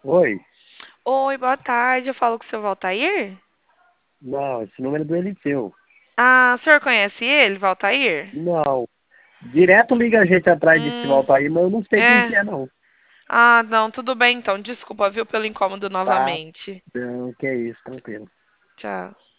Oi? Oi, boa tarde. Eu falo com o seu Valtair? Não, esse número é do Eliseu. Ah, o senhor conhece ele, Valtair? Não. Direto liga a gente atrás desse Hum, volta aí, mas eu não sei quem que é. é, não. Ah, não, tudo bem então. Desculpa, viu, pelo incômodo Tá? novamente. Não, que é isso, tranquilo. Tchau.